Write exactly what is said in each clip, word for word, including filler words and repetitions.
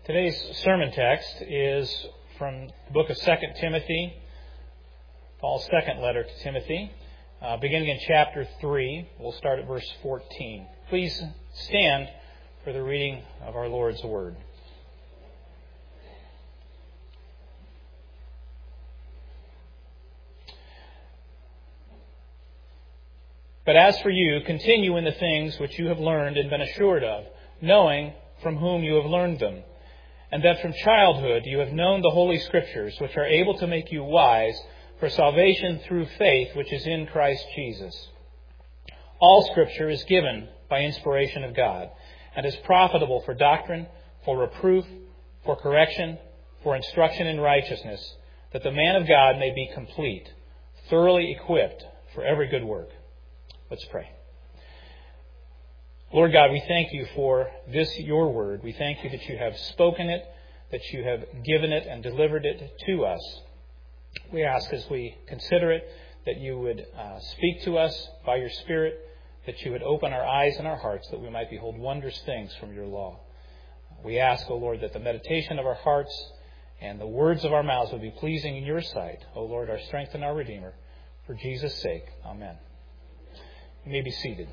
Today's sermon text is from the book of Second Timothy, Paul's second letter to Timothy, uh, beginning in chapter three. We'll start at verse fourteen. Please stand for the reading of our Lord's Word. But as for you, continue in the things which you have learned and been assured of, knowing from whom you have learned them, and that from childhood you have known the Holy Scriptures, which are able to make you wise for salvation through faith which is in Christ Jesus. All Scripture is given by inspiration of God, and is profitable for doctrine, for reproof, for correction, for instruction in righteousness, that the man of God may be complete, thoroughly equipped for every good work. Let's pray. Lord God, we thank you for this, your word. We thank you that you have spoken it, that you have given it and delivered it to us. We ask as we consider it that you would uh, speak to us by your Spirit, that you would open our eyes and our hearts, that we might behold wondrous things from your law. We ask, O Lord, that the meditation of our hearts and the words of our mouths would be pleasing in your sight, O Lord, our strength and our Redeemer. For Jesus' sake, amen. You may be seated.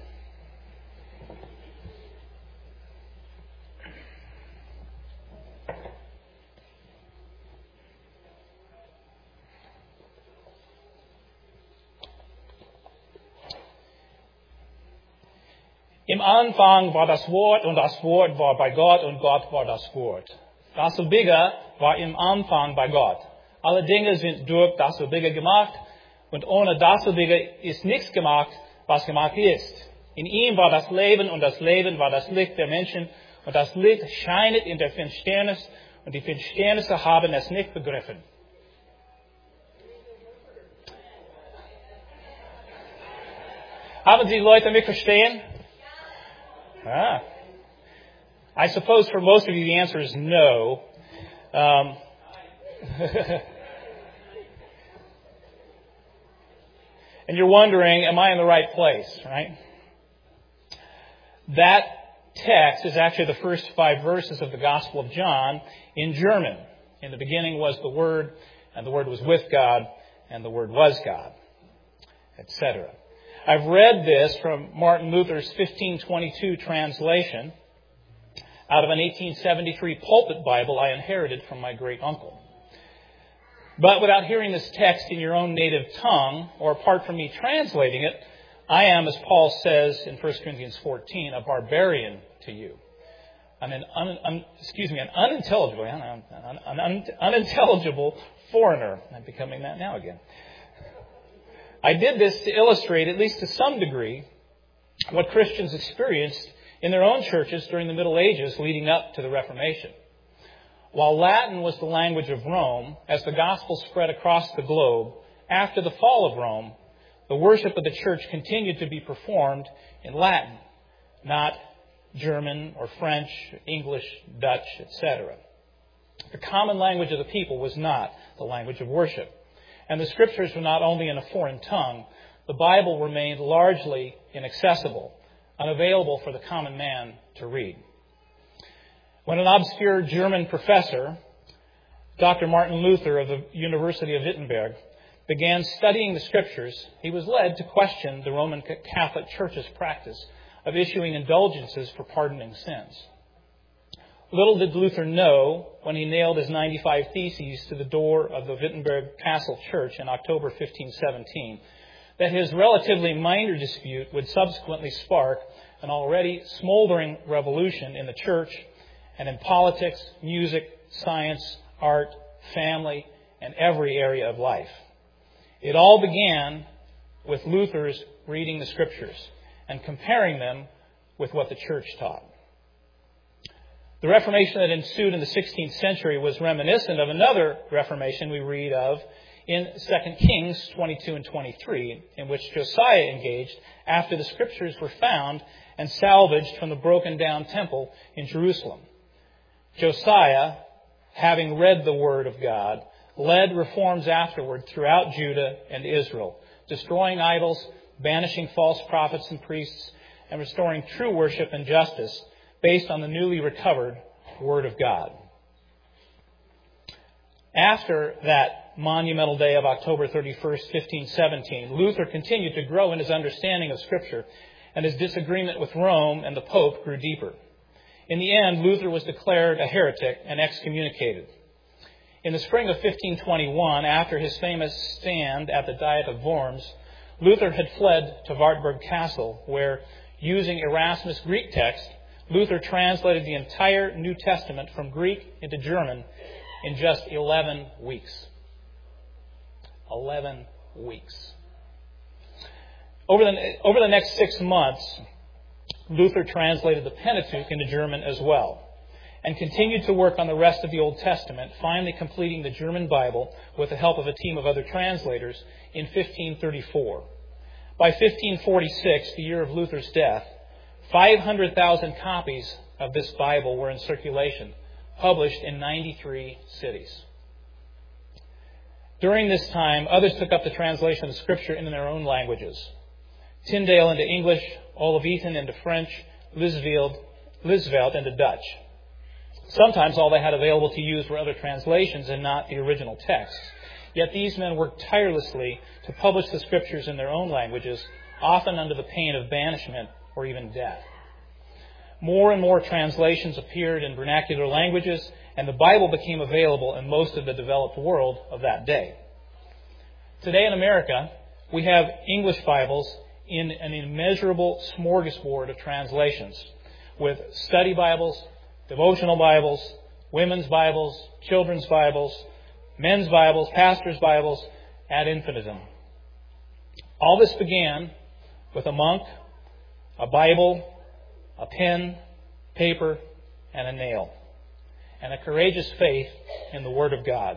Im Anfang war das Wort, und das Wort war bei Gott, und Gott war das Wort. Das Ewige war im Anfang bei Gott. Alle Dinge sind durch das Ewige gemacht, und ohne das Ewige ist nichts gemacht, was gemacht ist. In ihm war das Leben, und das Leben war das Licht der Menschen, und das Licht scheinet in der Finsternis, und die Finsternis haben es nicht begriffen. Haben Sie Leute mich verstehen? Ah. I suppose for most of you the answer is no. Um, and you're wondering, am I in the right place, right? That text is actually the first five verses of the Gospel of John in German. In the beginning was the Word, and the Word was with God, and the Word was God, et cetera. I've read this from Martin Luther's fifteen twenty-two translation out of an eighteen seventy-three pulpit Bible I inherited from my great uncle. But without hearing this text in your own native tongue, or apart from me translating it, I am, as Paul says in First Corinthians fourteen, a barbarian to you. I'm an un, un, excuse me, an unintelligible, an, an un, unintelligible foreigner. I'm becoming that now again. I did this to illustrate, at least to some degree, what Christians experienced in their own churches during the Middle Ages leading up to the Reformation. While Latin was the language of Rome, as the gospel spread across the globe, after the fall of Rome, the worship of the church continued to be performed in Latin, not German or French, English, Dutch, et cetera. The common language of the people was not the language of worship. And the Scriptures were not only in a foreign tongue, the Bible remained largely inaccessible, unavailable for the common man to read. When an obscure German professor, Doctor Martin Luther of the University of Wittenberg, began studying the Scriptures, he was led to question the Roman Catholic Church's practice of issuing indulgences for pardoning sins. Little did Luther know, when he nailed his ninety-five Theses to the door of the Wittenberg Castle Church in October fifteen seventeen, that his relatively minor dispute would subsequently spark an already smoldering revolution in the church and in politics, music, science, art, family, and every area of life. It all began with Luther's reading the Scriptures and comparing them with what the church taught. The Reformation that ensued in the sixteenth century was reminiscent of another Reformation we read of in Second Kings twenty-two and twenty-three, in which Josiah engaged after the Scriptures were found and salvaged from the broken down temple in Jerusalem. Josiah, having read the Word of God, led reforms afterward throughout Judah and Israel, destroying idols, banishing false prophets and priests, and restoring true worship and justice based on the newly recovered Word of God. After that monumental day of October thirty-first, fifteen seventeen, Luther continued to grow in his understanding of Scripture, and his disagreement with Rome and the Pope grew deeper. In the end, Luther was declared a heretic and excommunicated. In the spring of fifteen twenty-one, after his famous stand at the Diet of Worms, Luther had fled to Wartburg Castle, where, using Erasmus' Greek text, Luther translated the entire New Testament from Greek into German in just eleven weeks. Eleven weeks. Over the, over the next six months, Luther translated the Pentateuch into German as well, and continued to work on the rest of the Old Testament, finally completing the German Bible with the help of a team of other translators in fifteen thirty-four. By fifteen forty-six, the year of Luther's death, five hundred thousand copies of this Bible were in circulation, published in ninety-three cities. During this time, others took up the translation of Scripture in their own languages. Tyndale into English, Olivetan into French, Lisveld, Lisveld into Dutch. Sometimes all they had available to use were other translations and not the original texts. Yet these men worked tirelessly to publish the Scriptures in their own languages, often under the pain of banishment or even death. More and more translations appeared in vernacular languages, and the Bible became available in most of the developed world of that day. Today in America, we have English Bibles in an immeasurable smorgasbord of translations, with study Bibles, devotional Bibles, women's Bibles, children's Bibles, men's Bibles, pastors' Bibles, ad infinitum. All this began with a monk, a Bible, a pen, paper, and a nail, and a courageous faith in the Word of God.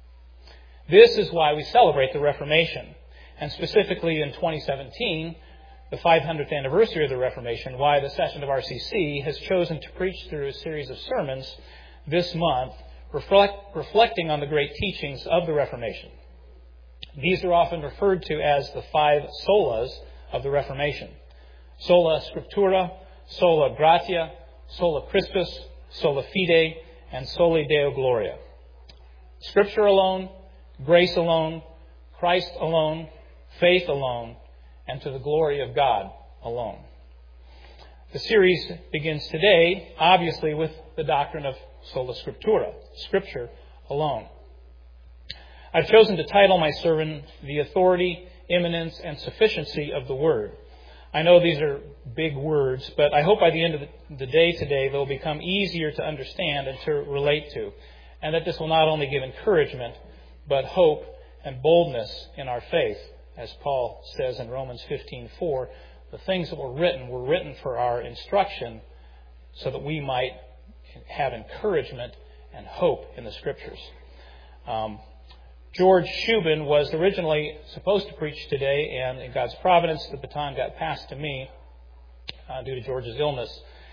This is why we celebrate the Reformation, and specifically in twenty seventeen, the five hundredth anniversary of the Reformation, why the session of R C C has chosen to preach through a series of sermons this month, reflect, reflecting on the great teachings of the Reformation. These are often referred to as the five solas of the Reformation: sola scriptura, sola gratia, sola Christus, sola fide, and soli Deo gloria. Scripture alone, grace alone, Christ alone, faith alone, and to the glory of God alone. The series begins today, obviously, with the doctrine of sola scriptura, Scripture alone. I've chosen to title my sermon, The Authority, Imminence, and Sufficiency of the Word. I know these are big words, but I hope by the end of the day today they'll become easier to understand and to relate to, and that this will not only give encouragement, but hope and boldness in our faith. As Paul says in Romans fifteen four, the things that were written were written for our instruction so that we might have encouragement and hope in the Scriptures. Um, George Shubin was originally supposed to preach today, and in God's providence, the baton got passed to me uh, due to George's illness.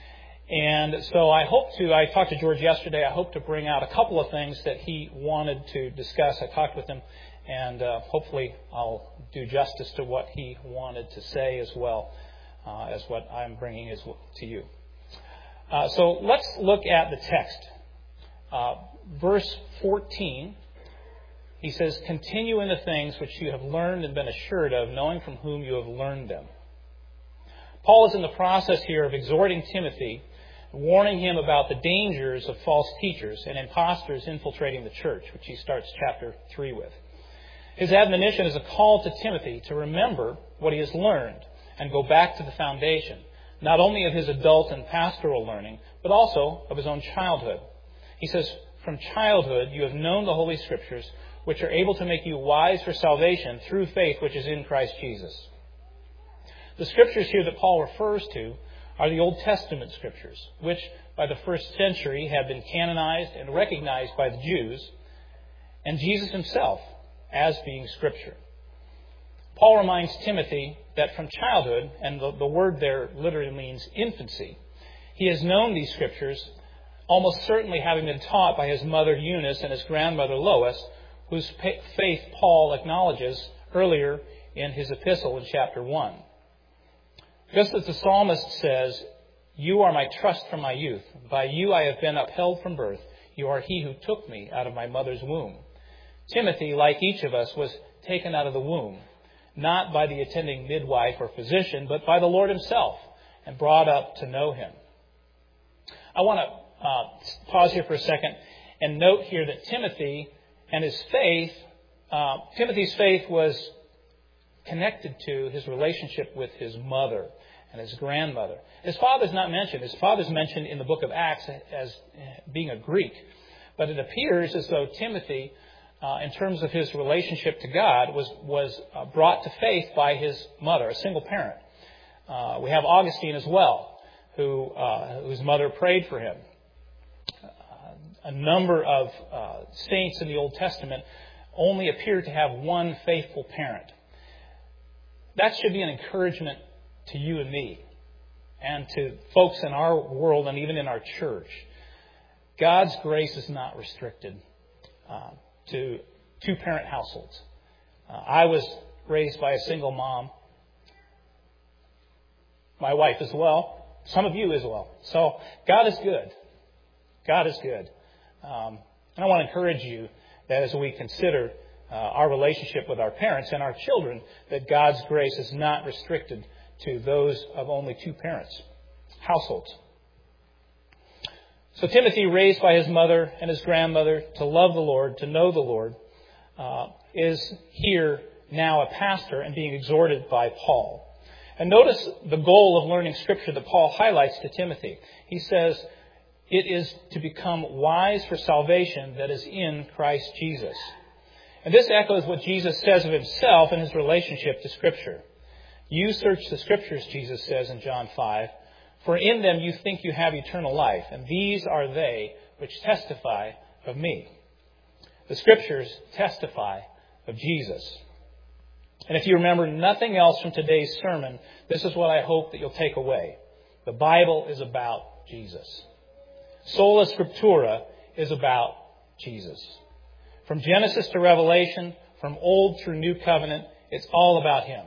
And so I hope to, I talked to George yesterday, I hope to bring out a couple of things that he wanted to discuss. I talked with him, and uh, hopefully I'll do justice to what he wanted to say as well uh, as what I'm bringing is to you. Uh, so let's look at the text. Uh, verse fourteen, he says, "Continue in the things which you have learned and been assured of, knowing from whom you have learned them." Paul is in the process here of exhorting Timothy, warning him about the dangers of false teachers and impostors infiltrating the church, which he starts chapter three with. His admonition is a call to Timothy to remember what he has learned and go back to the foundation, not only of his adult and pastoral learning, but also of his own childhood. He says, "From childhood you have known the Holy Scriptures, which are able to make you wise for salvation through faith which is in Christ Jesus." The Scriptures here that Paul refers to are the Old Testament Scriptures, which by the first century had been canonized and recognized by the Jews, and Jesus himself as being Scripture. Paul reminds Timothy that from childhood, and the, the word there literally means infancy, he has known these Scriptures, almost certainly having been taught by his mother Eunice and his grandmother Lois, whose faith Paul acknowledges earlier in his epistle in chapter one. Just as the psalmist says, "You are my trust from my youth. By you I have been upheld from birth. You are he who took me out of my mother's womb." Timothy, like each of us, was taken out of the womb, not by the attending midwife or physician, but by the Lord himself, and brought up to know him. I want to uh, pause here for a second and note here that Timothy and his faith, uh, Timothy's faith was connected to his relationship with his mother and his grandmother. His father's not mentioned. His father's mentioned in the book of Acts as being a Greek. But it appears as though Timothy, uh, in terms of his relationship to God, was, was uh, brought to faith by his mother, a single parent. Uh, we have Augustine as well, who uh, whose mother prayed for him. Uh, a number of uh, saints in the Old Testament only appear to have one faithful parent. That should be an encouragement to you and me, and to folks in our world and even in our church. God's grace is not restricted uh, to two-parent households. Uh, I was raised by a single mom. My wife as well. Some of you as well. So God is good. God is good. Um, and I want to encourage you that as we consider uh, our relationship with our parents and our children, that God's grace is not restricted to those of only two parents, households. So Timothy, raised by his mother and his grandmother to love the Lord, to know the Lord, uh, is here now a pastor and being exhorted by Paul. And notice the goal of learning Scripture that Paul highlights to Timothy. He says, it is to become wise for salvation that is in Christ Jesus. And this echoes what Jesus says of himself in his relationship to Scripture. You search the Scriptures, Jesus says in John five, for in them you think you have eternal life, and these are they which testify of me. The Scriptures testify of Jesus. And if you remember nothing else from today's sermon, this is what I hope that you'll take away. The Bible is about Jesus. Sola Scriptura is about Jesus. From Genesis to Revelation, from Old through New Covenant, it's all about Him.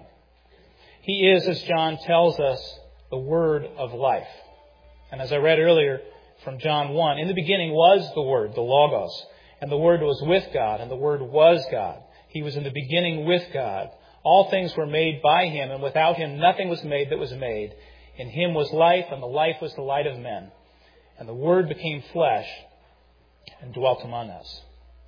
He is, as John tells us, the Word of life. And as I read earlier from John one, in the beginning was the Word, the Logos, and the Word was with God, and the Word was God. He was in the beginning with God. All things were made by Him, and without Him nothing was made that was made. In Him was life, and the life was the light of men. And the Word became flesh and dwelt among us.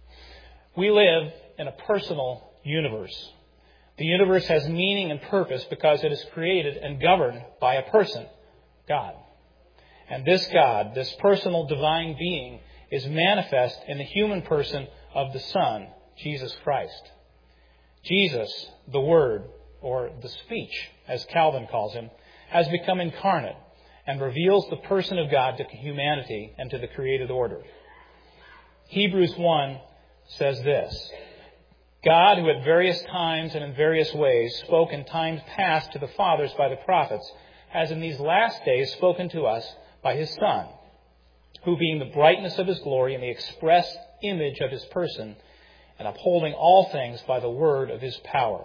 We live in a personal universe. The universe has meaning and purpose because it is created and governed by a person, God. And this God, this personal divine being, is manifest in the human person of the Son, Jesus Christ. Jesus, the Word, or the speech, as Calvin calls Him, has become incarnate and reveals the person of God to humanity and to the created order. Hebrews one says this, God, who at various times and in various ways spoke in times past to the fathers by the prophets, has in these last days spoken to us by His Son, who being the brightness of His glory and the express image of His person, and upholding all things by the word of His power.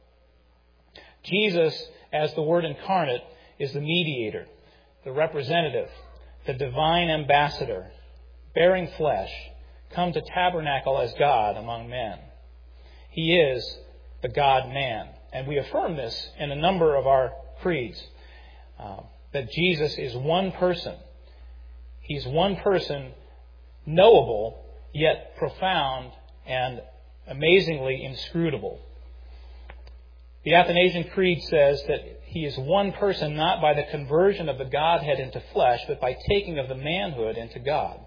Jesus, as the Word incarnate, is the mediator, the representative, the divine ambassador, bearing flesh, come to tabernacle as God among men. He is the God-man. And we affirm this in a number of our creeds, uh, that Jesus is one person. He's one person, knowable, yet profound and amazingly inscrutable. The Athanasian Creed says that He is one person not by the conversion of the Godhead into flesh, but by taking of the manhood into God.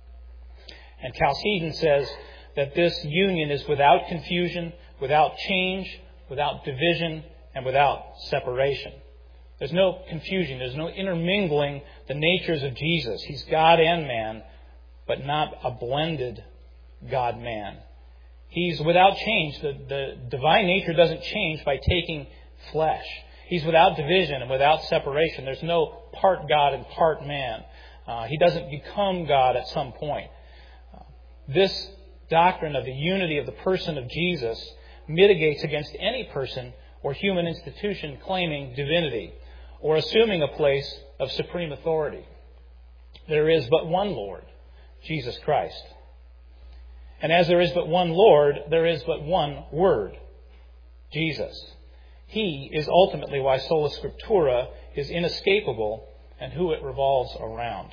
And Chalcedon says that this union is without confusion, without change, without division, and without separation. There's no confusion. There's no intermingling the natures of Jesus. He's God and man, but not a blended God-man. He's without change. The, the divine nature doesn't change by taking flesh. He's without division and without separation. There's no part God and part man. Uh, he doesn't become God at some point. Uh, this doctrine of the unity of the person of Jesus mitigates against any person or human institution claiming divinity or assuming a place of supreme authority. There is but one Lord, Jesus Christ. And as there is but one Lord, there is but one Word, Jesus. He is ultimately why Sola Scriptura is inescapable and who it revolves around.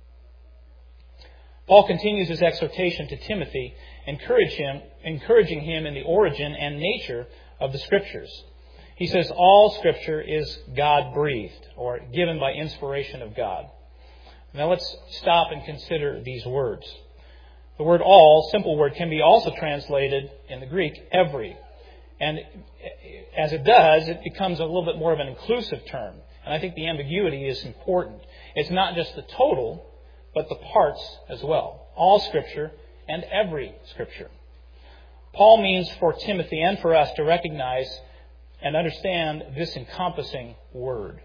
Paul continues his exhortation to Timothy, encourage him, encouraging him in the origin and nature of the Scriptures. He says all Scripture is God-breathed, or given by inspiration of God. Now let's stop and consider these words. The word all, simple word, can be also translated in the Greek, every. And as it does, it becomes a little bit more of an inclusive term. And I think the ambiguity is important. It's not just the total, but the parts as well. All Scripture and every Scripture. Paul means for Timothy and for us to recognize and understand this encompassing word.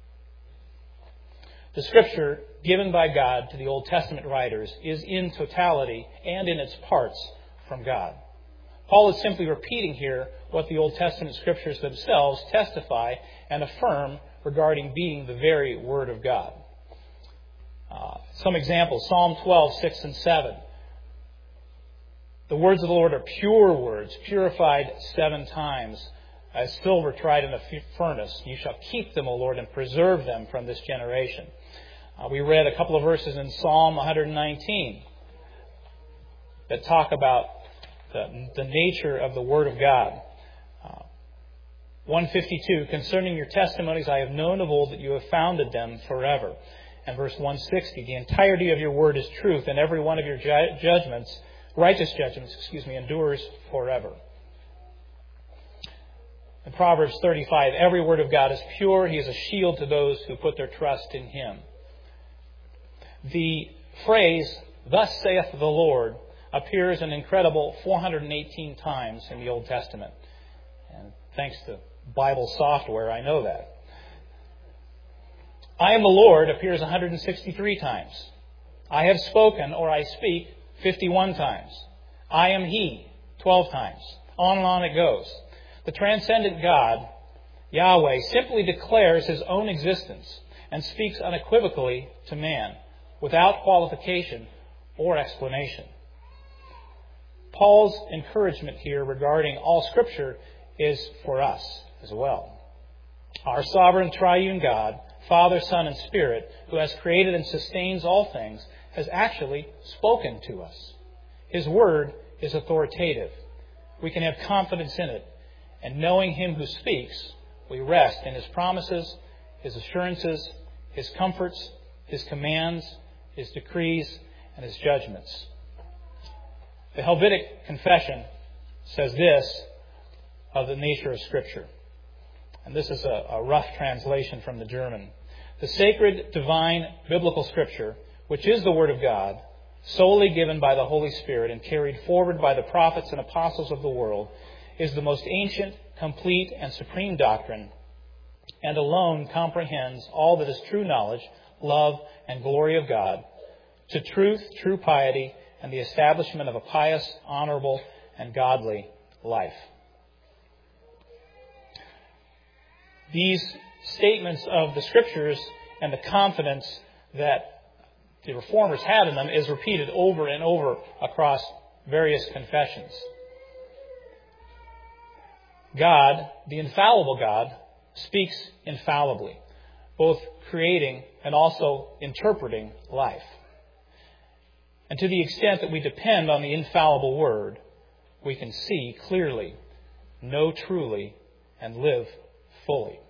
The Scripture given by God to the Old Testament writers is in totality and in its parts from God. Paul is simply repeating here what the Old Testament Scriptures themselves testify and affirm regarding being the very Word of God. Uh, some examples, Psalm twelve, six and seven. The words of the Lord are pure words, purified seven times, as silver tried in a furnace. You shall keep them, O Lord, and preserve them from this generation. Uh, we read a couple of verses in Psalm one nineteen that talk about the, the nature of the Word of God. Uh, one fifty-two, concerning your testimonies I have known of old that you have founded them forever. And verse one sixty, the entirety of your word is truth, and every one of your ju- judgments, righteous judgments, excuse me, endures forever. In Proverbs thirty-five, every word of God is pure. He is a shield to those who put their trust in Him. The phrase, thus saith the Lord, appears an incredible four hundred eighteen times in the Old Testament. And thanks to Bible software, I know that. I am the Lord appears one hundred sixty-three times. I have spoken, or I speak, fifty-one times. I am He, twelve times. On and on it goes. The transcendent God, Yahweh, simply declares His own existence and speaks unequivocally to man, without qualification or explanation. Paul's encouragement here regarding all Scripture is for us as well. Our sovereign triune God, Father, Son, and Spirit, who has created and sustains all things, has actually spoken to us. His Word is authoritative. We can have confidence in it. And knowing Him who speaks, we rest in His promises, His assurances, His comforts, His commands, His decrees, and His judgments. The Helvetic Confession says this of the nature of Scripture. And this is a, a rough translation from the German. The sacred, divine, biblical Scripture, which is the Word of God, solely given by the Holy Spirit and carried forward by the prophets and apostles of the world, is the most ancient, complete, and supreme doctrine, and alone comprehends all that is true knowledge, love, and glory of God, to truth, true piety, and the establishment of a pious, honorable, and godly life. These statements of the Scriptures and the confidence that the Reformers had in them is repeated over and over across various confessions. God, the infallible God, speaks infallibly, both creating and also interpreting life. And to the extent that we depend on the infallible Word, we can see clearly, know truly, and live fully.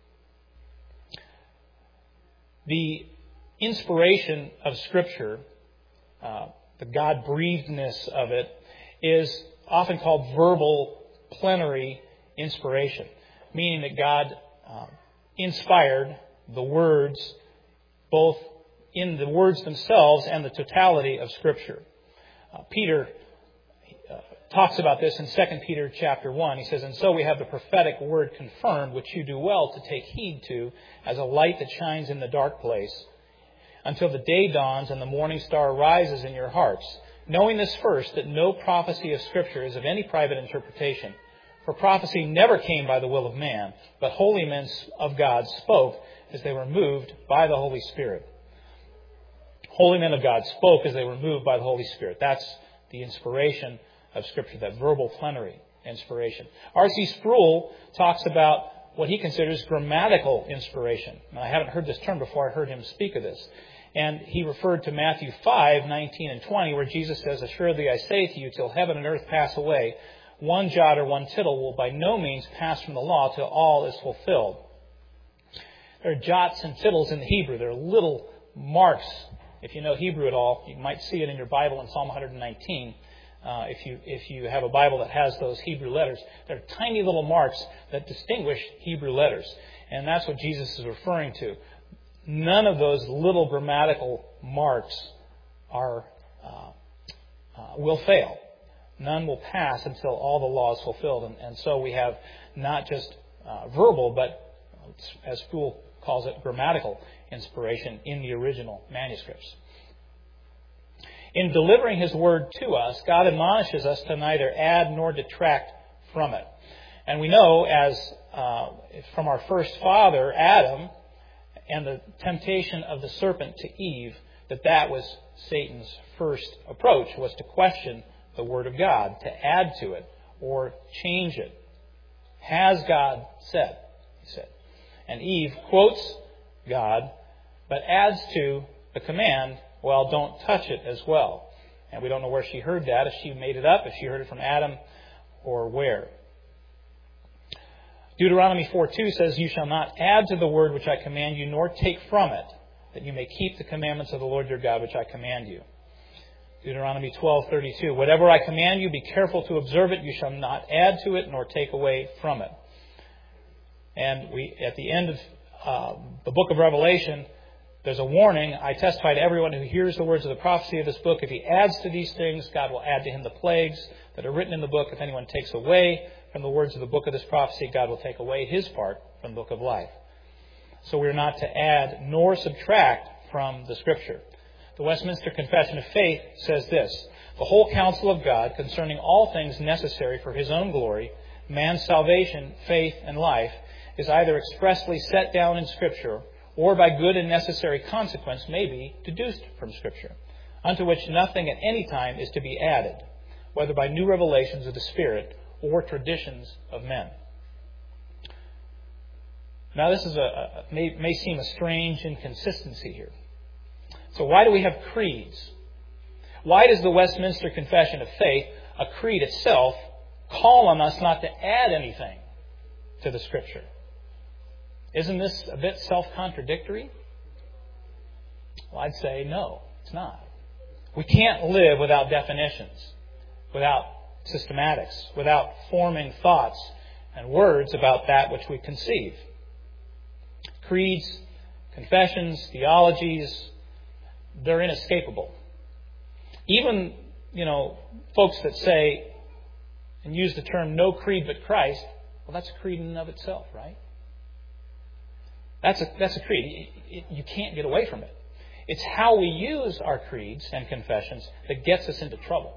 The inspiration of Scripture, uh, the God-breathedness of it, is often called verbal plenary inspiration, meaning that God uh, inspired the words, both in the words themselves and the totality of Scripture. Uh, Peter uh, talks about this in Second Peter chapter one. He says, and so we have the prophetic word confirmed, which you do well to take heed to, as a light that shines in the dark place, until the day dawns and the morning star rises in your hearts. Knowing this first, that no prophecy of Scripture is of any private interpretation. For prophecy never came by the will of man, but holy men of God spoke as they were moved by the Holy Spirit. Holy men of God spoke as they were moved by the Holy Spirit. That's the inspiration of Scripture, that verbal plenary inspiration. R C Sproul talks about what he considers grammatical inspiration. Now, I haven't heard this term before. I heard him speak of this. And he referred to Matthew five, nineteen and twenty, where Jesus says, "Assuredly I say to you, till heaven and earth pass away, one jot or one tittle will by no means pass from the law till all is fulfilled." There are jots and tittles in the Hebrew. There are little marks. If you know Hebrew at all, you might see it in your Bible in Psalm one nineteen. Uh, if you if you have a Bible that has those Hebrew letters, they're tiny little marks that distinguish Hebrew letters. And that's what Jesus is referring to. None of those little grammatical marks are uh, uh, will fail. None will pass until all the law is fulfilled. And, and so we have not just uh, verbal, but as Sproul calls it, grammatical inspiration in the original manuscripts. In delivering His Word to us, God admonishes us to neither add nor detract from it. And we know, as uh, from our first father, Adam, and the temptation of the serpent to Eve, that that was Satan's first approach, was to question the Word of God, to add to it or change it. Has God said, he said. And Eve quotes God, but adds to the command, well, don't touch it as well. And we don't know where she heard that, if she made it up, if she heard it from Adam, or where. Deuteronomy four two says, "You shall not add to the word which I command you, nor take from it, that you may keep the commandments of the Lord your God which I command you." Deuteronomy twelve thirty-two, "Whatever I command you, be careful to observe it. You shall not add to it, nor take away from it." And we, at the end of uh, the book of Revelation, there's a warning. "I testify to everyone who hears the words of the prophecy of this book. If he adds to these things, God will add to him the plagues that are written in the book. If anyone takes away from the words of the book of this prophecy, God will take away his part from the book of life." So we're not to add nor subtract from the Scripture. The Westminster Confession of Faith says this: "The whole counsel of God concerning all things necessary for His own glory, man's salvation, faith, and life, is either expressly set down in Scripture, or by good and necessary consequence may be deduced from Scripture, unto which nothing at any time is to be added, whether by new revelations of the Spirit or traditions of men." Now this is a, a may, may seem a strange inconsistency here. So why do we have creeds? Why does the Westminster Confession of Faith, a creed itself, call on us not to add anything to the Scripture? Isn't this a bit self-contradictory? Well, I'd say no, it's not. We can't live without definitions, without systematics, without forming thoughts and words about that which we conceive. Creeds, confessions, theologies, they're inescapable. Even, you know, folks that say and use the term "no creed but Christ," well, that's a creed in and of itself, right? That's a, that's a creed. It, it, you can't get away from it. It's how we use our creeds and confessions that gets us into trouble.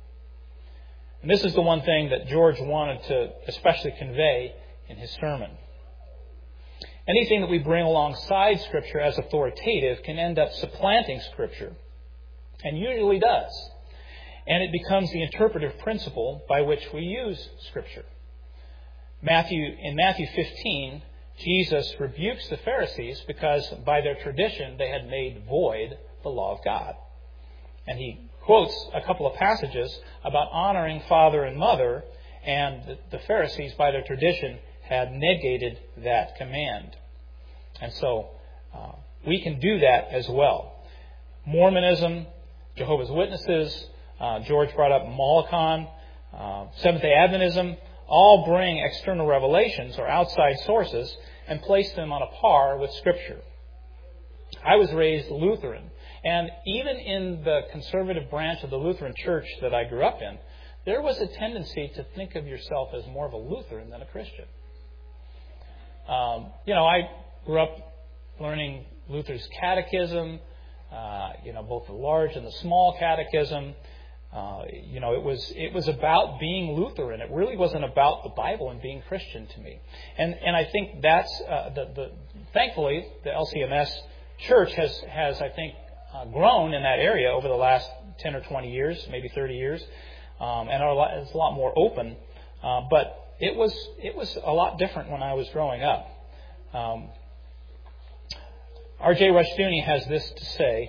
And this is the one thing that George wanted to especially convey in his sermon. Anything that we bring alongside Scripture as authoritative can end up supplanting Scripture, and usually does. And it becomes the interpretive principle by which we use Scripture. Matthew, in Matthew fifteen, Jesus rebukes the Pharisees because by their tradition they had made void the law of God. And he quotes a couple of passages about honoring father and mother, and the Pharisees, by their tradition, had negated that command. And so uh, we can do that as well. Mormonism, Jehovah's Witnesses, uh, George brought up Molokon, uh, Seventh-day Adventism, all bring external revelations or outside sources and place them on a par with Scripture. I was raised Lutheran, and even in the conservative branch of the Lutheran Church that I grew up in, there was a tendency to think of yourself as more of a Lutheran than a Christian. Um, you know, I grew up learning Luther's catechism, uh, you know, both the large and the small catechism. Uh, you know, it was it was about being Lutheran. It really wasn't about the Bible and being Christian to me. And and I think that's uh, the, the thankfully the L C M S Church has has I think uh, grown in that area over the last ten or twenty years, maybe thirty years, um, and are, it's a lot more open. Uh, but it was it was a lot different when I was growing up. Um, R J Rushdoony has this to say.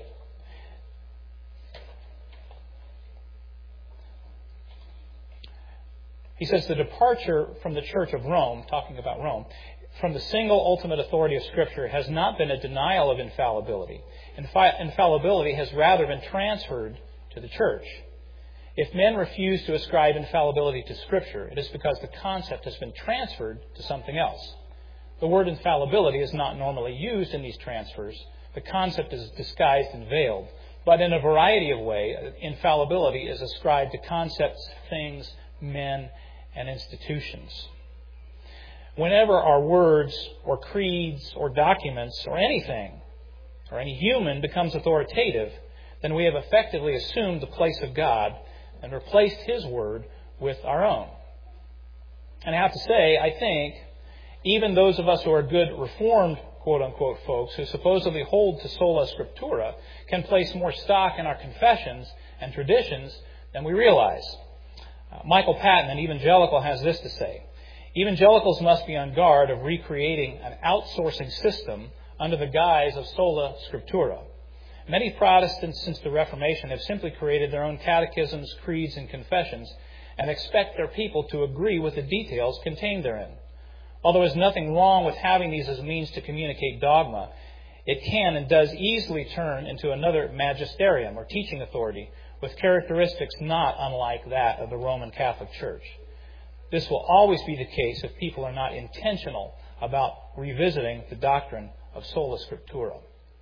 He says the departure from the Church of Rome, talking about Rome, from the single ultimate authority of Scripture has not been a denial of infallibility. Infi- infallibility has rather been transferred to the Church. If men refuse to ascribe infallibility to Scripture, it is because the concept has been transferred to something else. The word infallibility is not normally used in these transfers. The concept is disguised and veiled. But in a variety of ways, infallibility is ascribed to concepts, things, men, and institutions. Whenever our words or creeds or documents or anything or any human becomes authoritative, then we have effectively assumed the place of God and replaced His word with our own. And I have to say, I think even those of us who are good Reformed, quote-unquote, folks who supposedly hold to sola scriptura can place more stock in our confessions and traditions than we realize. Uh, Michael Patton, an evangelical, has this to say. Evangelicals must be on guard of recreating an outsourcing system under the guise of sola scriptura. Many Protestants since the Reformation have simply created their own catechisms, creeds, and confessions and expect their people to agree with the details contained therein. Although there is nothing wrong with having these as a means to communicate dogma, it can and does easily turn into another magisterium or teaching authority with characteristics not unlike that of the Roman Catholic Church. This will always be the case if people are not intentional about revisiting the doctrine of sola scriptura.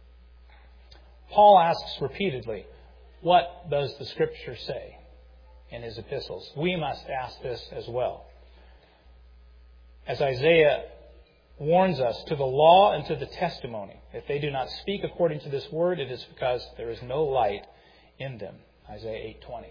Paul asks repeatedly, what does the Scripture say in his epistles? We must ask this as well. As Isaiah warns us, to the law and to the testimony, if they do not speak according to this word, it is because there is no light in them. Isaiah eight twenty.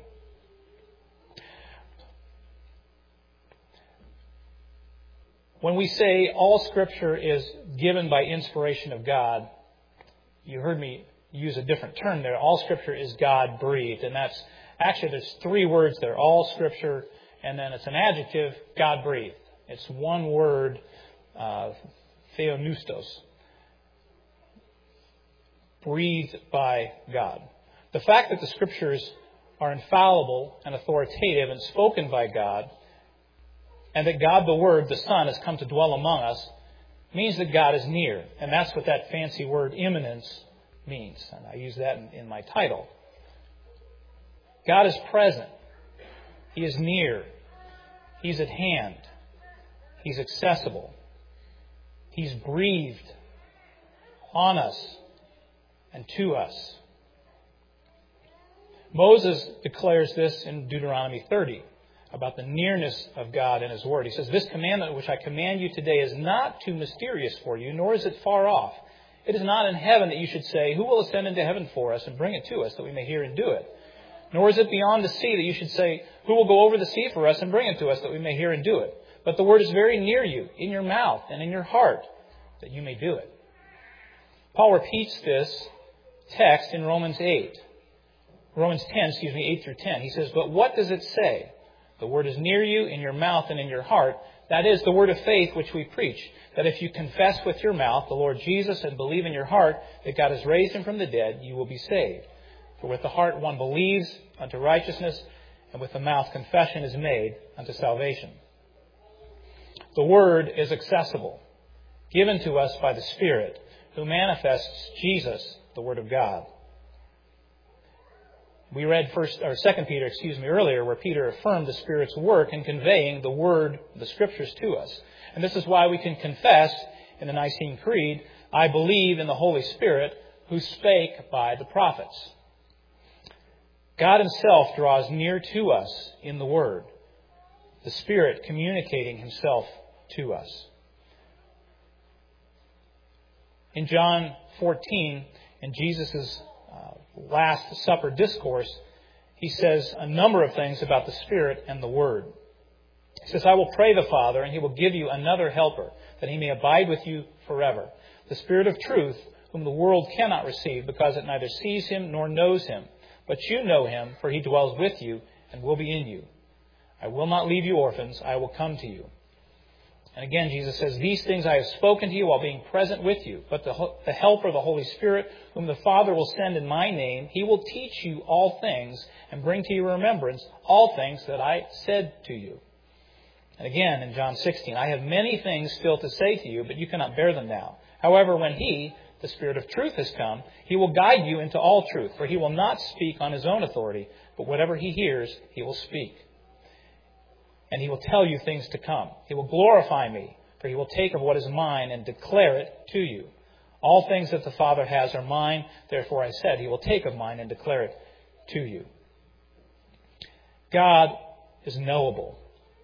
When we say all Scripture is given by inspiration of God, you heard me use a different term there. All Scripture is God-breathed. And that's, actually there's three words there. All Scripture, and then it's an adjective, God-breathed. It's one word, uh, theopneustos. Breathed by God. The fact that the Scriptures are infallible and authoritative and spoken by God, and that God the Word, the Son, has come to dwell among us, means that God is near. And that's what that fancy word immanence means. And I use that in, in my title. God is present. He is near. He's at hand. He's accessible. He's breathed on us and to us. Moses declares this in Deuteronomy thirty about the nearness of God and His Word. He says, this commandment which I command you today is not too mysterious for you, nor is it far off. It is not in heaven that you should say, who will ascend into heaven for us and bring it to us that we may hear and do it? Nor is it beyond the sea that you should say, who will go over the sea for us and bring it to us that we may hear and do it? But the word is very near you, in your mouth and in your heart, that you may do it. Paul repeats this text in Romans eight. Romans ten, excuse me, eight through ten. He says, but what does it say? The word is near you, in your mouth and in your heart. That is the word of faith which we preach. That if you confess with your mouth the Lord Jesus and believe in your heart that God has raised Him from the dead, you will be saved. For with the heart one believes unto righteousness, and with the mouth confession is made unto salvation. The Word is accessible, given to us by the Spirit, who manifests Jesus, the Word of God. We read first or Second Peter, excuse me, earlier, where Peter affirmed the Spirit's work in conveying the Word, the Scriptures to us. And this is why we can confess in the Nicene Creed, I believe in the Holy Spirit who spake by the prophets. God Himself draws near to us in the Word, the Spirit communicating Himself to us. In John fourteen, in Jesus' uh, Last Supper discourse, He says a number of things about the Spirit and the Word. He says, I will pray the Father, and He will give you another helper, that He may abide with you forever. The Spirit of truth, whom the world cannot receive, because it neither sees Him nor knows Him. but you know him, for he dwells with you and will be in you. I will not leave you orphans. I will come to you. And again, Jesus says, these things I have spoken to you while being present with you. But the, the Helper, the Holy Spirit, whom the Father will send in my name, he will teach you all things and bring to your remembrance all things that I said to you. And again, in John sixteen, I have many things still to say to you, but you cannot bear them now. However, when he, the Spirit of truth, has come, he will guide you into all truth, for he will not speak on his own authority, but whatever he hears, he will speak. And he will tell you things to come. He will glorify me, for he will take of what is mine and declare it to you. All things that the Father has are mine. Therefore I said, he will take of mine and declare it to you. God is knowable.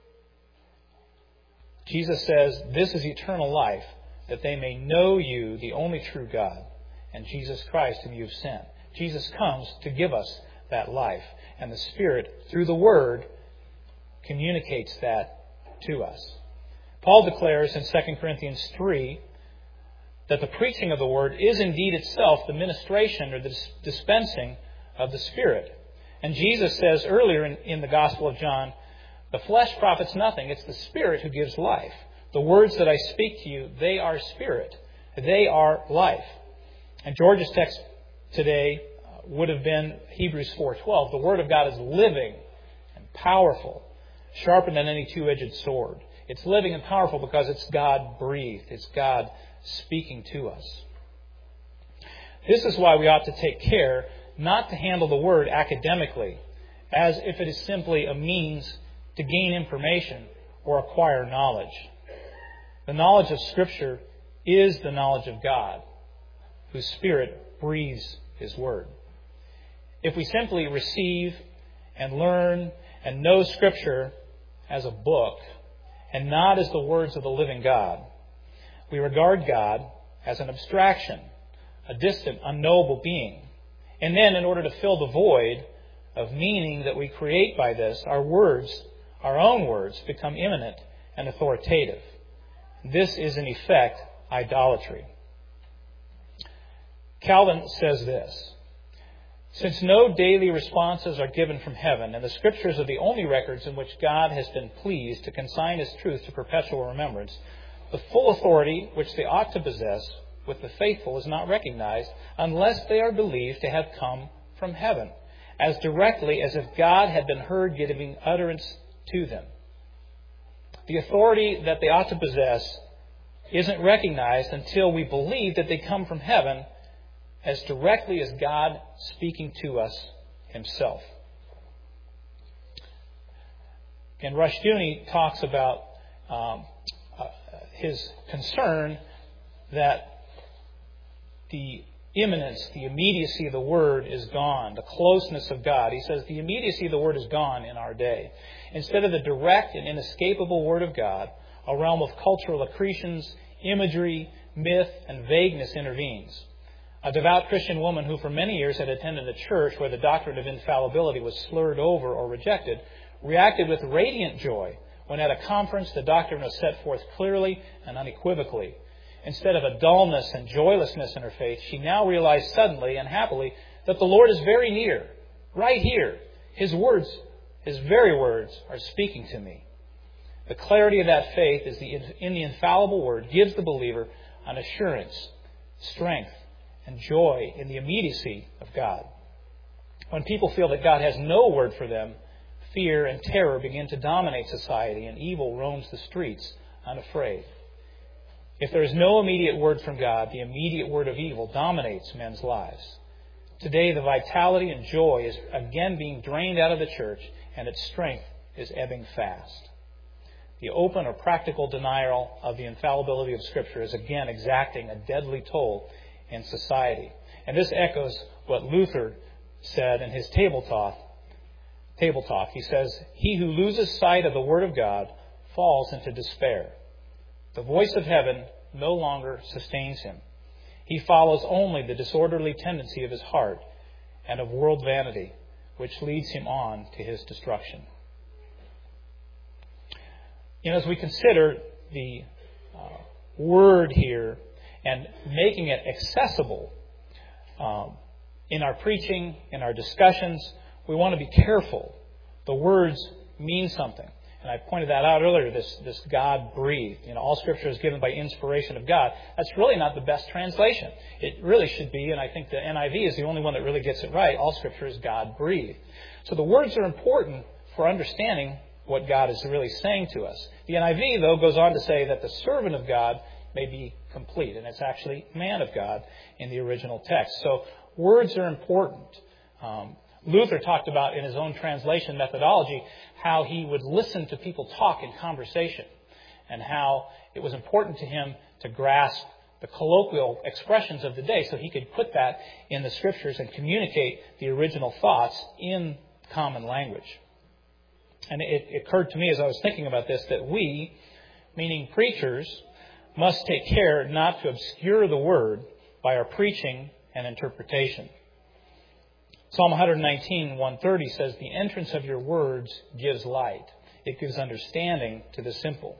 Jesus says, this is eternal life, that they may know you, the only true God, and Jesus Christ, whom you have sent. Jesus comes to give us that life. And the Spirit, through the Word, communicates that to us. Paul declares in Second Corinthians three that the preaching of the Word is indeed itself the ministration or the dispensing of the Spirit. And Jesus says earlier in, in the Gospel of John, the flesh profits nothing. It's the Spirit who gives life. The words that I speak to you, they are Spirit. They are life. And George's text today would have been Hebrews four twelve. The Word of God is living and powerful, sharper than any two-edged sword. It's living and powerful because it's God-breathed. It's God speaking to us. This is why we ought to take care not to handle the Word academically, as if it is simply a means to gain information or acquire knowledge. The knowledge of Scripture is the knowledge of God, whose Spirit breathes His Word. If we simply receive and learn and know Scripture as a book and not as the words of the living God, we regard God as an abstraction, a distant, unknowable being. And then, in order to fill the void of meaning that we create by this, our words, our own words, become immanent and authoritative. This is, in effect, idolatry. Calvin says this: since no daily responses are given from heaven, and the Scriptures are the only records in which God has been pleased to consign His truth to perpetual remembrance, the full authority which they ought to possess with the faithful is not recognized unless they are believed to have come from heaven, as directly as if God had been heard giving utterance to them. The authority that they ought to possess isn't recognized until we believe that they come from heaven as directly as God speaking to us Himself. And Rushdoony talks about um, uh, his concern that the imminence, the immediacy of the Word is gone, the closeness of God. He says the immediacy of the Word is gone in our day. Instead of the direct and inescapable Word of God, a realm of cultural accretions, imagery, myth, and vagueness intervenes. A devout Christian woman who for many years had attended a church where the doctrine of infallibility was slurred over or rejected, reacted with radiant joy when at a conference the doctrine was set forth clearly and unequivocally. Instead of a dullness and joylessness in her faith, she now realized suddenly and happily that the Lord is very near, right here. His words, His very words, are speaking to me. The clarity of that faith is the, in the infallible Word gives the believer an assurance, strength, and joy in the immediacy of God. When people feel that God has no word for them, fear and terror begin to dominate society, and evil roams the streets unafraid. If there is no immediate word from God, the immediate word of evil dominates men's lives. Today, the vitality and joy is again being drained out of the church, and its strength is ebbing fast. The open or practical denial of the infallibility of Scripture is again exacting a deadly toll in society. And this echoes what Luther said in his table talk. Table talk. He says, "He who loses sight of the Word of God falls into despair. The voice of heaven no longer sustains him. He follows only the disorderly tendency of his heart and of world vanity, which leads him on to his destruction." You know, as we consider the uh, Word here and making it accessible, um, in our preaching, in our discussions, we want to be careful. The words mean something. And I pointed that out earlier, this, this God-breathed. You know, all Scripture is given by inspiration of God. That's really not the best translation. It really should be, and I think the N I V is the only one that really gets it right, all Scripture is God-breathed. So the words are important for understanding what God is really saying to us. The N I V, though, goes on to say that the servant of God may be complete. And it's actually man of God in the original text. So words are important. Um, Luther talked about in his own translation methodology how he would listen to people talk in conversation and how it was important to him to grasp the colloquial expressions of the day so he could put that in the Scriptures and communicate the original thoughts in common language. And it occurred to me as I was thinking about this that we, meaning preachers, must take care not to obscure the Word by our preaching and interpretation. Psalm one nineteen, one thirty says, "The entrance of your words gives light. It gives understanding to the simple."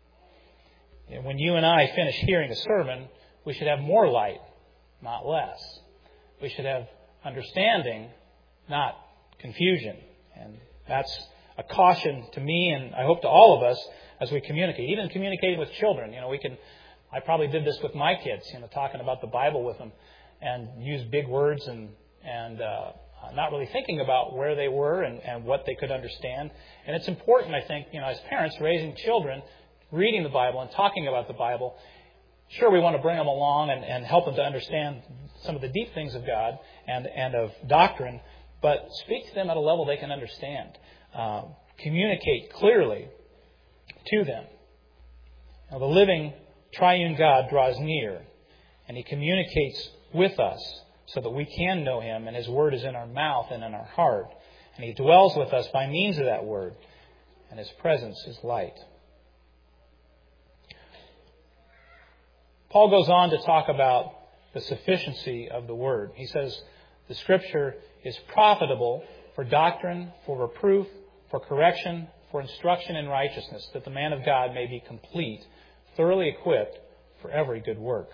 And when you and I finish hearing a sermon, we should have more light, not less. We should have understanding, not confusion. And that's a caution to me and I hope to all of us as we communicate. Even communicating with children, you know, we can, I probably did this with my kids, you know, talking about the Bible with them and use big words and and uh, not really thinking about where they were and, and what they could understand. And it's important, I think, you know, as parents raising children, reading the Bible and talking about the Bible, sure, we want to bring them along and, and help them to understand some of the deep things of God and, and of doctrine, but speak to them at a level they can understand. Uh, communicate clearly to them. Now, the living triune God draws near, and He communicates with us so that we can know Him, and His Word is in our mouth and in our heart. And He dwells with us by means of that Word, and His presence is light. Paul goes on to talk about the sufficiency of the Word. He says, the Scripture is profitable for doctrine, for reproof, for correction, for instruction in righteousness, that the man of God may be complete, thoroughly equipped for every good work.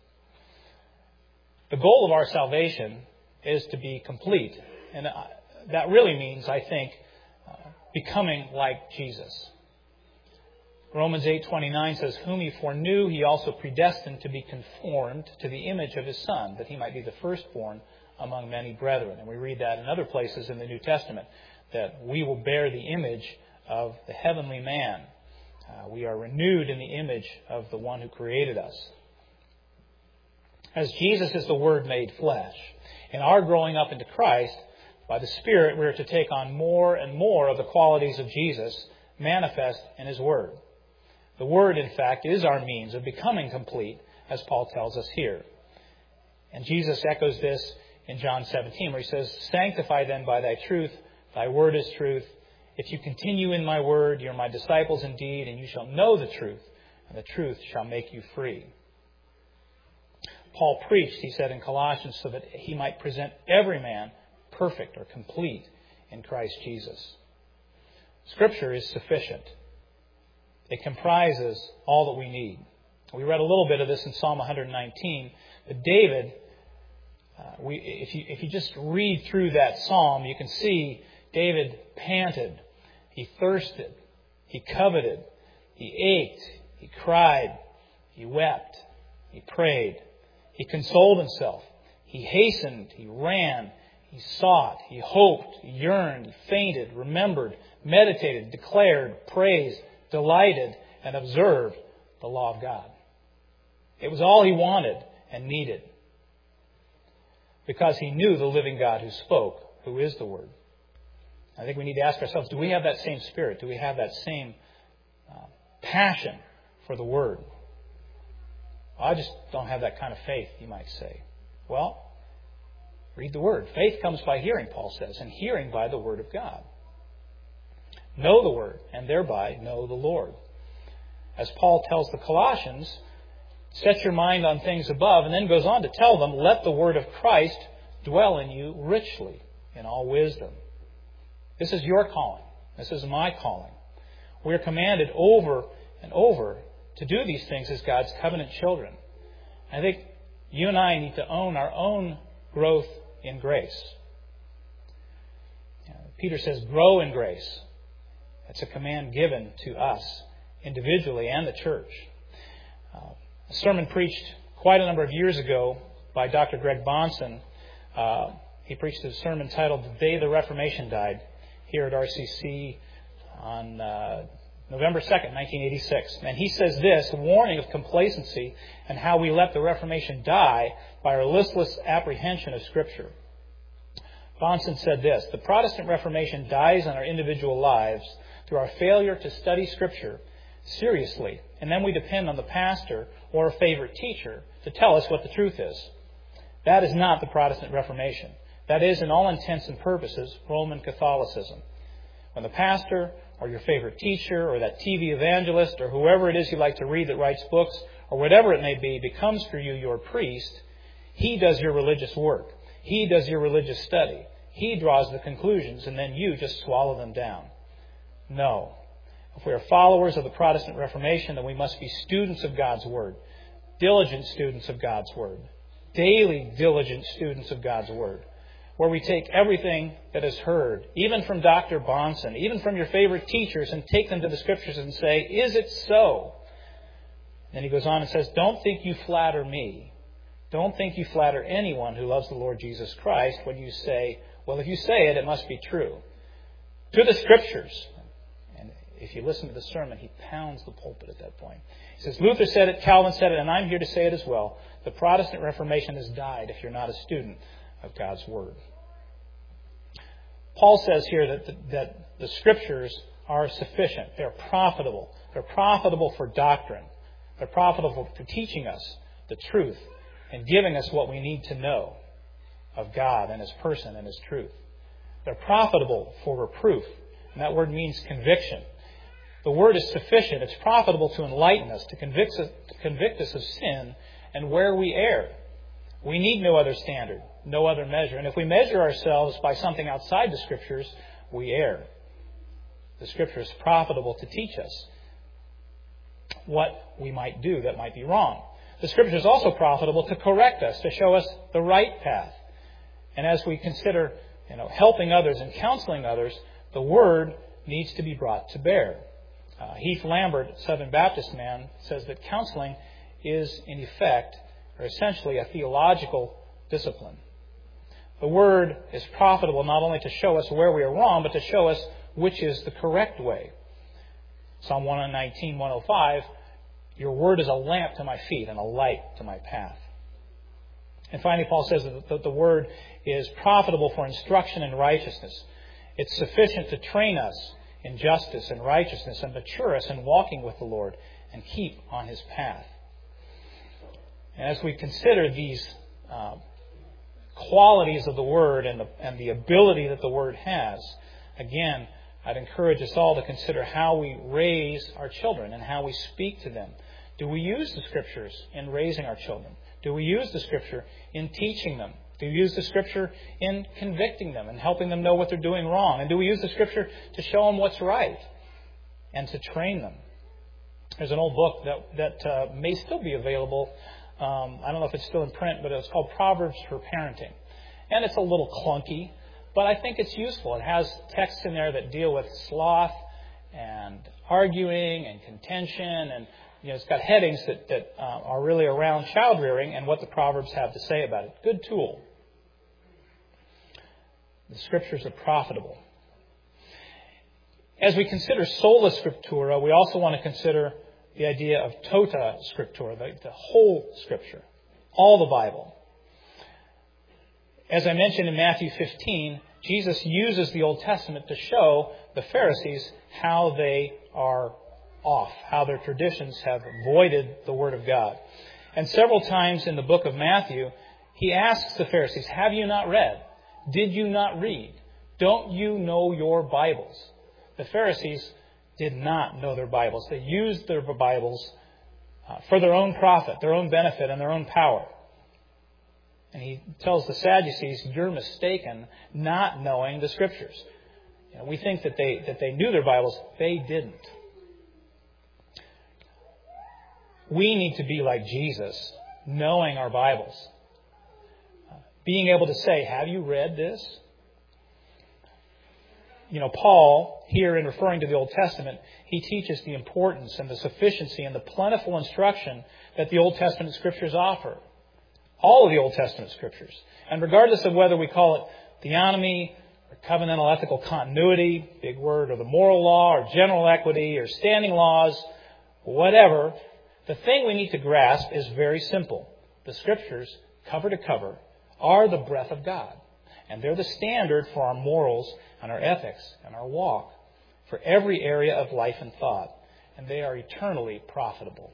The goal of our salvation is to be complete. And that really means, I think, uh, becoming like Jesus. Romans eight twenty-nine says, "Whom He foreknew, He also predestined to be conformed to the image of His Son, that He might be the firstborn among many brethren." And we read that in other places in the New Testament, that we will bear the image of the heavenly man. Uh, we are renewed in the image of the one who created us. As Jesus is the Word made flesh, in our growing up into Christ, by the Spirit, we are to take on more and more of the qualities of Jesus manifest in His Word. The Word, in fact, is our means of becoming complete, as Paul tells us here. And Jesus echoes this in John seventeen, where He says, "Sanctify them by Thy truth. Thy Word is truth. If you continue in My Word, you are My disciples indeed, and you shall know the truth, and the truth shall make you free." Paul preached, he said in Colossians, so that he might present every man perfect or complete in Christ Jesus. Scripture is sufficient. It comprises all that we need. We read a little bit of this in Psalm one nineteen. But David, uh, we, if you if you just read through that psalm, you can see David panted, he thirsted, he coveted, he ached, he cried, he wept, he prayed, he consoled himself, he hastened, he ran, he sought, he hoped, he yearned, he fainted, remembered, meditated, declared, praised, delighted, and observed the law of God. It was all he wanted and needed, because he knew the living God who spoke, who is the Word. I think we need to ask ourselves, do we have that same spirit? Do we have that same uh, passion for the Word? Well, I just don't have that kind of faith, you might say. Well, read the Word. Faith comes by hearing, Paul says, and hearing by the Word of God. Know the Word, and thereby know the Lord. As Paul tells the Colossians, set your mind on things above, and then goes on to tell them, let the Word of Christ dwell in you richly in all wisdom. This is your calling. This is my calling. We are commanded over and over to do these things as God's covenant children. I think you and I need to own our own growth in grace. Peter says, grow in grace. That's a command given to us individually and the church. Uh, a sermon preached quite a number of years ago by Doctor Greg Bahnsen. Uh, he preached a sermon titled The Day the Reformation Died here at R C C on uh, November second, nineteen eighty-six. And he says this, a warning of complacency and how we let the Reformation die by our listless apprehension of Scripture. Bahnsen said this, the Protestant Reformation dies in our individual lives through our failure to study Scripture seriously, and then we depend on the pastor or a favorite teacher to tell us what the truth is. That is not the Protestant Reformation. That is, in all intents and purposes, Roman Catholicism. When the pastor or your favorite teacher or that T V evangelist or whoever it is you like to read that writes books or whatever it may be becomes for you your priest, he does your religious work. He does your religious study. He draws the conclusions and then you just swallow them down. No. If we are followers of the Protestant Reformation, then we must be students of God's Word. Diligent students of God's Word. Daily diligent students of God's Word. Where we take everything that is heard, even from Doctor Bahnsen, even from your favorite teachers, and take them to the Scriptures and say, is it so? Then he goes on and says, don't think you flatter me. Don't think you flatter anyone who loves the Lord Jesus Christ when you say, well, if you say it, it must be true. To the Scriptures. And if you listen to the sermon, he pounds the pulpit at that point. He says, Luther said it, Calvin said it, and I'm here to say it as well. The Protestant Reformation has died if you're not a student of God's Word. Paul says here that the, that the Scriptures are sufficient. They're profitable. They're profitable for doctrine. They're profitable for teaching us the truth and giving us what we need to know of God and His person and His truth. They're profitable for reproof. And that word means conviction. The Word is sufficient. It's profitable to enlighten us, to convict us, to convict us of sin and where we err. We need no other standard, no other measure. And if we measure ourselves by something outside the Scriptures, we err. The Scripture is profitable to teach us what we might do that might be wrong. The Scripture is also profitable to correct us, to show us the right path. And as we consider, you know, helping others and counseling others, the Word needs to be brought to bear. Uh, Heath Lambert, Southern Baptist man, says that counseling is, in effect, or essentially a theological discipline. The Word is profitable not only to show us where we are wrong, but to show us which is the correct way. Psalm one nineteen, one oh five, your Word is a lamp to my feet and a light to my path. And finally, Paul says that the Word is profitable for instruction in righteousness. It's sufficient to train us in justice and righteousness and mature us in walking with the Lord and keep on His path. And as we consider these uh, qualities of the Word and the, and the ability that the Word has, again, I'd encourage us all to consider how we raise our children and how we speak to them. Do we use the Scriptures in raising our children? Do we use the Scripture in teaching them? Do we use the Scripture in convicting them and helping them know what they're doing wrong? And do we use the Scripture to show them what's right and to train them? There's an old book that, that uh, may still be available. Um, I don't know if it's still in print, but it's called Proverbs for Parenting. And it's a little clunky, but I think it's useful. It has texts in there that deal with sloth and arguing and contention, and you know, it's got headings that, that uh, are really around child rearing and what the Proverbs have to say about it. Good tool. The Scriptures are profitable. As we consider sola scriptura, we also want to consider the idea of tota scriptura, the, the whole Scripture, all the Bible. As I mentioned in Matthew fifteen, Jesus uses the Old Testament to show the Pharisees how they are off, how their traditions have voided the Word of God. And several times in the book of Matthew, He asks the Pharisees, have you not read? Did you not read? Don't you know your Bibles? The Pharisees did not know their Bibles. They used their Bibles uh, for their own profit, their own benefit, and their own power. And He tells the Sadducees, you're mistaken not knowing the Scriptures. You know, we think that they that they knew their Bibles. They didn't. We need to be like Jesus, knowing our Bibles. Uh, being able to say, have you read this? You know, Paul, here in referring to the Old Testament, he teaches the importance and the sufficiency and the plentiful instruction that the Old Testament Scriptures offer. All of the Old Testament Scriptures. And regardless of whether we call it theonomy or covenantal ethical continuity, big word, or the moral law or general equity or standing laws, whatever, the thing we need to grasp is very simple. The Scriptures, cover to cover, are the breath of God. And they're the standard for our morals and our ethics and our walk for every area of life and thought. And they are eternally profitable.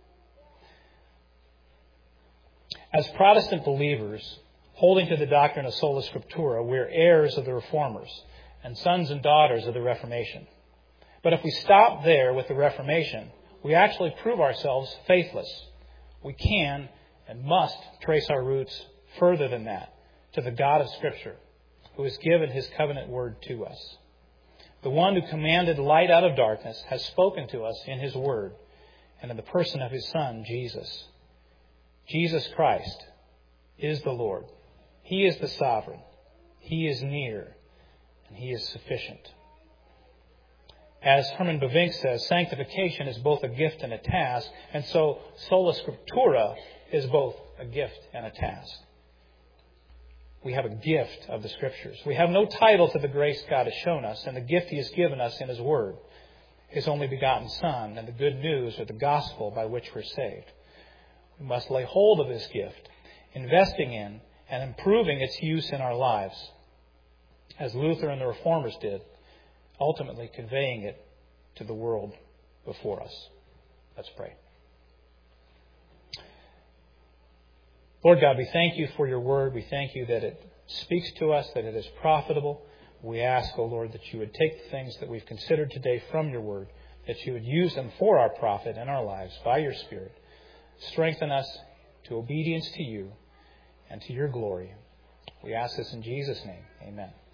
As Protestant believers, holding to the doctrine of sola scriptura, we're heirs of the Reformers and sons and daughters of the Reformation. But if we stop there with the Reformation, we actually prove ourselves faithless. We can and must trace our roots further than that, to the God of Scripture, who has given His covenant word to us. The one who commanded light out of darkness has spoken to us in His word and in the person of His Son, Jesus. Jesus Christ is the Lord. He is the sovereign. He is near. And He is sufficient. As Herman Bavinck says, sanctification is both a gift and a task. And so sola scriptura is both a gift and a task. We have a gift of the Scriptures. We have no title to the grace God has shown us and the gift He has given us in His Word, His only begotten Son, and the good news or the gospel by which we're saved. We must lay hold of this gift, investing in and improving its use in our lives, as Luther and the Reformers did, ultimately conveying it to the world before us. Let's pray. Lord God, we thank You for Your word. We thank You that it speaks to us, that it is profitable. We ask, O Lord, that You would take the things that we've considered today from Your word, that You would use them for our profit in our lives by Your Spirit. Strengthen us to obedience to You and to Your glory. We ask this in Jesus' name. Amen.